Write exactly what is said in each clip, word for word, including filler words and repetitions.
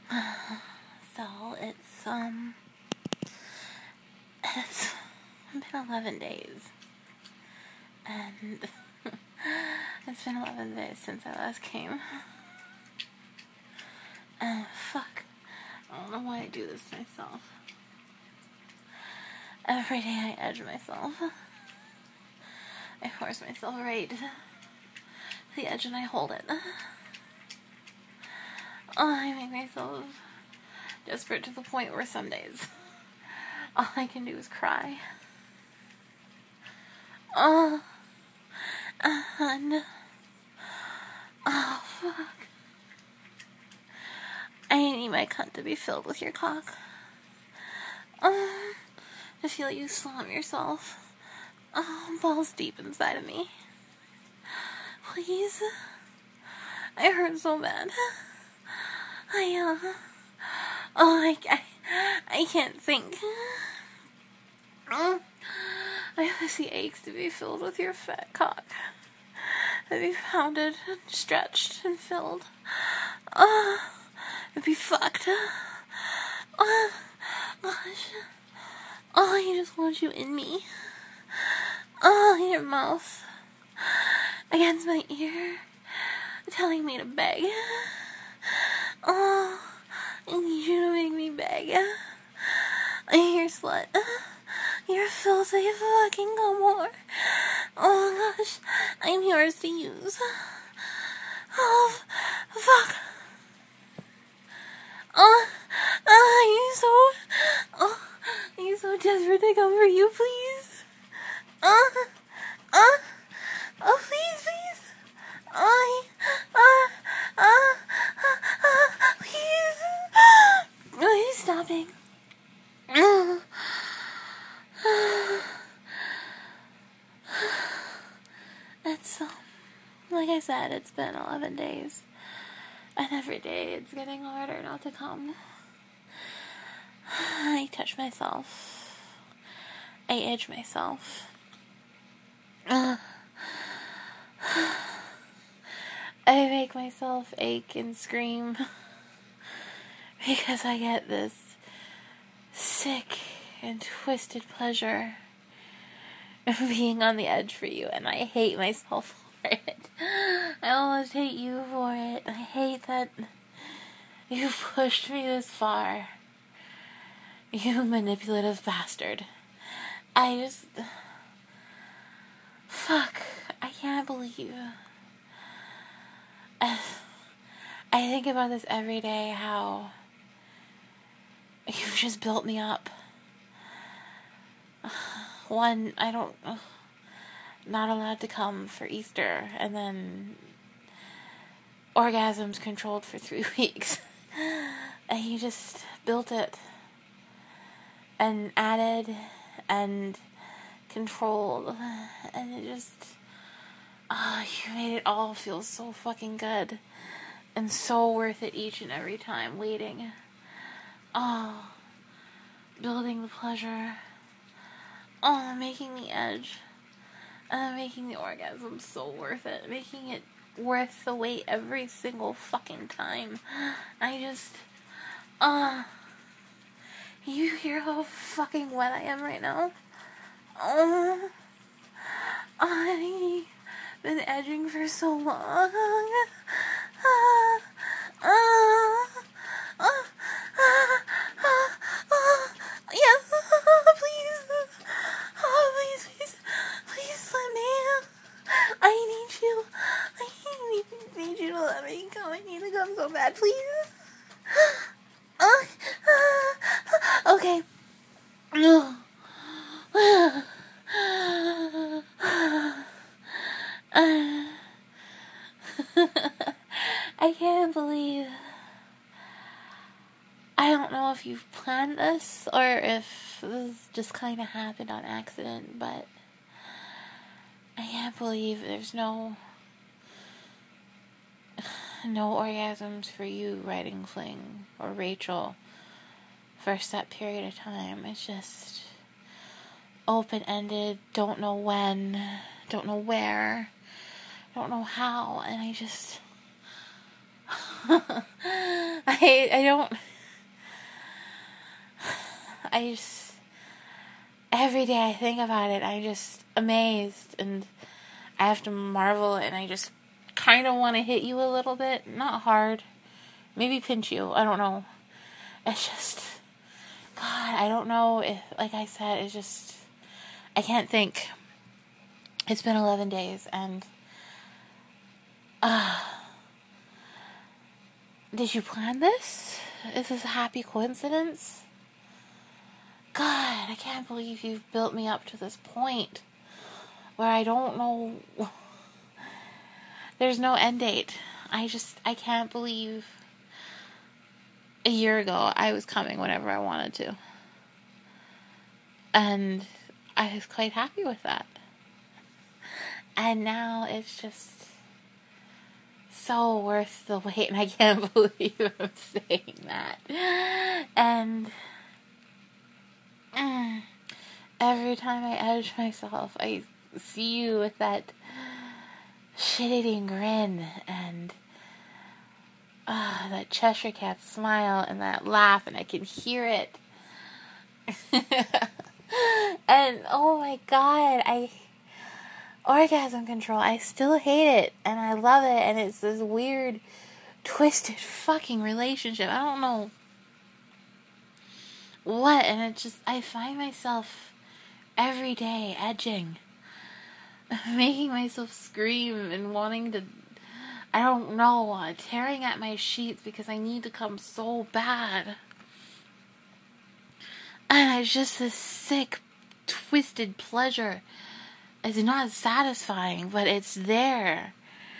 So it's um it's been eleven days, and it's been eleven days since I last came. And fuck, I don't know why I do this to myself. Every day I edge myself. I force myself right to the edge and I hold it. Oh, I make myself desperate to the point where some days all I can do is cry. Oh, and oh fuck, I need my cunt to be filled with your cock. Oh, to feel you slam yourself, oh, balls deep inside of me. Please, I hurt so bad. I uh, oh, I, I, I can't think. Oh, I have the aches to be filled with your fat cock. To be pounded and stretched and filled. Oh, to be fucked. Oh, gosh. Oh, I just want you in me. Oh, your mouth against my ear, telling me to beg. Oh, I need you to make me beg. You're slut. You're filthy fucking gumore. Oh gosh, I'm yours to use. Oh, fuck. Oh, oh, you so, oh, you so desperate to come for you, please. Oh, oh, oh, please, please. Oh, oh, oh, oh, please. Please stopping. Oh. It's, um, like I said, it's been eleven days, and every day it's getting harder not to come. I touch myself, I edge myself, uh, I make myself ache and scream, because I get this sick and twisted pleasure of being on the edge for you, and I hate myself for it. I almost hate you for it. I hate that you pushed me this far. You manipulative bastard. I just... Fuck. I can't believe... I think about this every day, how you've just built me up. One, I don't, uh, not allowed to come for Easter, and then orgasms controlled for three weeks. And you just built it, and added, and controlled, and it just, ah, uh, you made it all feel so fucking good, and so worth it each and every time, waiting. Oh, building the pleasure. Oh, making the edge, and then making the orgasm so worth it, making it worth the wait every single fucking time. I just, uh, you hear how fucking wet I am right now? Oh, I've been edging for so long. Uh, uh, uh, uh, uh, uh, yes, please. Oh, please, please, please let me. I need you. I need, need you to let me come. I need to come so bad, please. Uh, uh, okay. I can't believe... I don't know if you've planned this, or if this just kind of happened on accident, but I can't believe there's no no orgasms for you, Writing Fling, or Rachel, for a set period of time. It's just open-ended, don't know when, don't know where, don't know how, and I just I, I don't, I just, every day I think about it, I'm just amazed, and I have to marvel, and I just kind of want to hit you a little bit, not hard, maybe pinch you, I don't know. It's just, God, I don't know if, like I said, it's just, I can't think. It's been eleven days, and, uh, did you plan this? Is this a happy coincidence? God, I can't believe you've built me up to this point where I don't know. There's no end date. I just, I can't believe a year ago I was coming whenever I wanted to. And I was quite happy with that. And now it's just so worth the wait, and I can't believe I'm saying that. And mm, every time I edge myself, I see you with that shit-eating grin, and uh, that Cheshire Cat smile, and that laugh, and I can hear it. And oh my God, I orgasm control, I still hate it, and I love it, and it's this weird, twisted fucking relationship. I don't know what, and it just, I find myself every day edging, making myself scream and wanting to, I don't know, uh, tearing at my sheets because I need to come so bad. And it's just this sick, twisted pleasure. It's not satisfying, but it's there.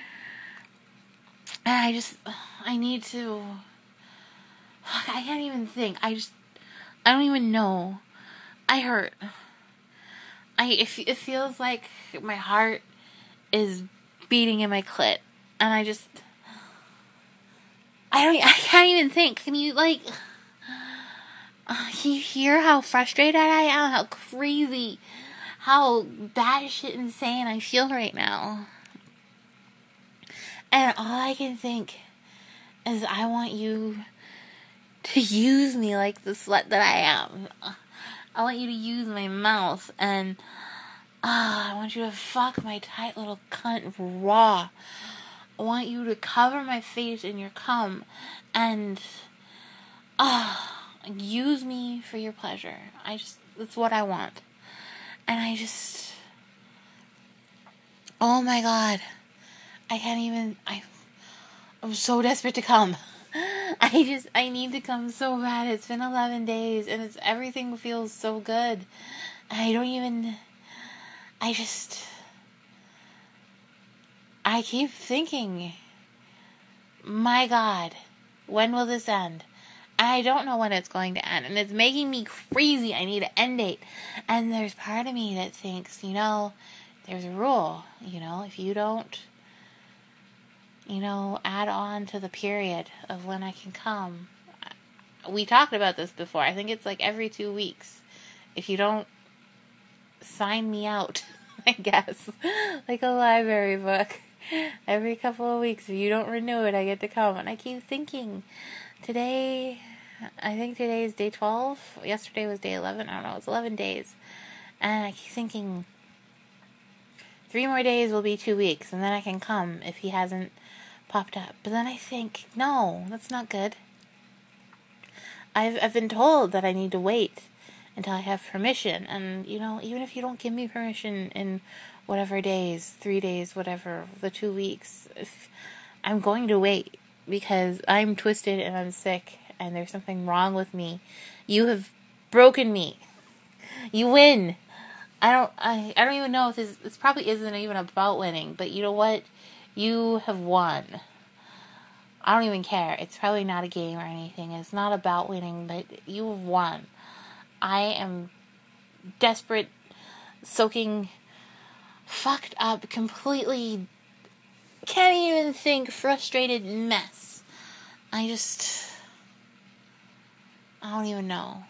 And I just, I need to, I can't even think. I just, I don't even know. I hurt. I, it, it feels like my heart is beating in my clit. And I just, I don't, I can't even think. Can you, like, can you hear how frustrated I am? How crazy, how batshit insane I feel right now. And all I can think is I want you to use me like the slut that I am. I want you to use my mouth, and uh, I want you to fuck my tight little cunt raw. I want you to cover my face in your cum, and uh, use me for your pleasure. I just, that's what I want. And I just, oh my God, I can't even, I, I'm so desperate to come. I just, I need to come so bad. It's been eleven days, and it's, everything feels so good. I don't even, I just, I keep thinking, my God, when will this end? I don't know when it's going to end, and it's making me crazy. I need an end date. And there's part of me that thinks, you know, there's a rule, you know, if you don't, you know, add on to the period of when I can come. We talked about this before. I think it's like every two weeks. If you don't sign me out, I guess, like a library book, every couple of weeks, if you don't renew it, I get to come. And I keep thinking, today, I think today is day twelve. Yesterday was day eleven. I don't know. It's eleven days. And I keep thinking, three more days will be two weeks, and then I can come if he hasn't popped up. But then I think, no, that's not good. I've I've been told that I need to wait until I have permission. And, you know, even if you don't give me permission in whatever days, three days, whatever, the two weeks, if I'm going to wait because I'm twisted and I'm sick and there's something wrong with me. You have broken me. You win. I don't I, I don't even know if this, this probably isn't even about winning, but you know what? You have won. I don't even care. It's probably not a game or anything. It's not about winning, but you have won. I am desperate, soaking, fucked up, completely, can't even think, frustrated mess. I just, I don't even know.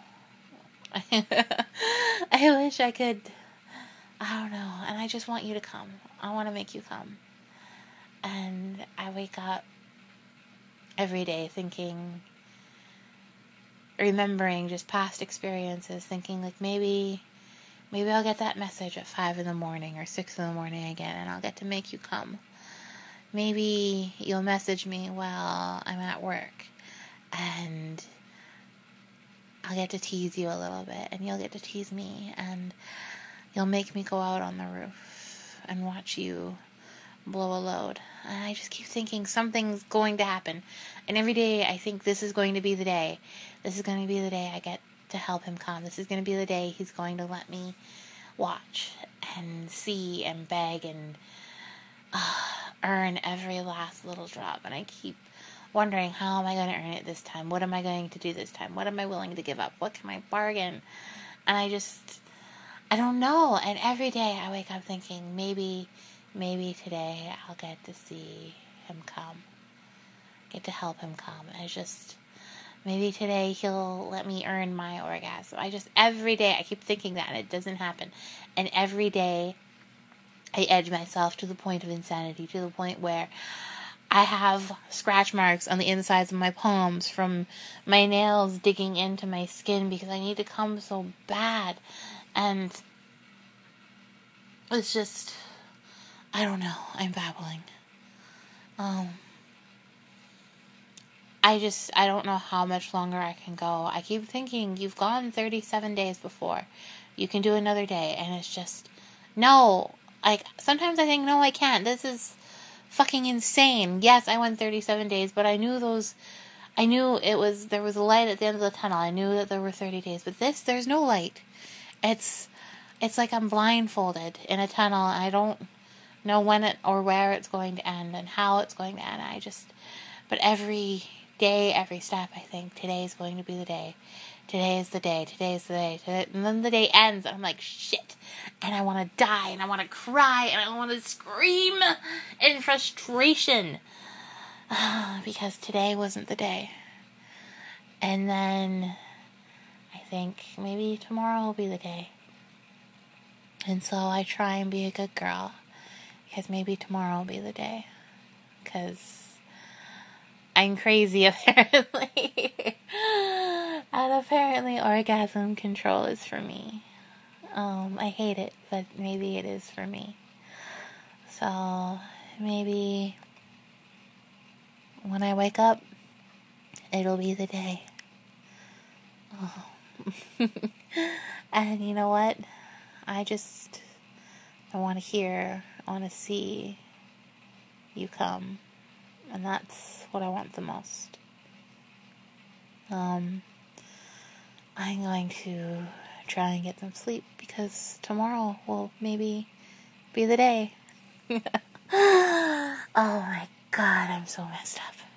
I wish I could, I don't know, and I just want you to come. I want to make you come. And I wake up every day thinking, remembering just past experiences, thinking like maybe, maybe I'll get that message at five in the morning or six in the morning again, and I'll get to make you come. Maybe you'll message me while I'm at work, and I'll get to tease you a little bit, and you'll get to tease me, and you'll make me go out on the roof and watch you blow a load. And I just keep thinking something's going to happen. And every day I think this is going to be the day. This is going to be the day I get to help him come. This is going to be the day he's going to let me watch and see and beg and uh, earn every last little drop. And I keep wondering, how am I going to earn it this time? What am I going to do this time? What am I willing to give up? What can I bargain? And I just, I don't know. And every day I wake up thinking, maybe, maybe today I'll get to see him come. Get to help him come. And it's just, maybe today he'll let me earn my orgasm. I just, every day I keep thinking that, and it doesn't happen. And every day I edge myself to the point of insanity, to the point where I have scratch marks on the insides of my palms from my nails digging into my skin because I need to come so bad. And it's just, I don't know, I'm babbling. Um, I just, I don't know how much longer I can go. I keep thinking, you've gone thirty-seven days before. You can do another day. And it's just, no. Like, sometimes I think, no, I can't. This is fucking insane. Yes, I went thirty-seven days, but I knew those, I knew it was, there was a light at the end of the tunnel. I knew that there were thirty days, but this, there's no light. It's, it's like I'm blindfolded in a tunnel. I don't know when it, or where it's going to end, and how it's going to end. I just, but every day, every step, I think, today is going to be the day. Today is the day. Today is the day. Today, and then the day ends, and I'm like, shit. And I want to die, and I want to cry, and I want to scream in frustration. Because today wasn't the day. And then I think maybe tomorrow will be the day. And so I try and be a good girl. Because maybe tomorrow will be the day. Because I'm crazy, apparently. And apparently orgasm control is for me. Um, I hate it, but maybe it is for me. So, maybe when I wake up, it'll be the day. Oh. And you know what? I just, I want to hear, I want to see you come. And that's what I want the most. Um, I'm going to try and get some sleep because tomorrow will maybe be the day. Oh my God, I'm so messed up.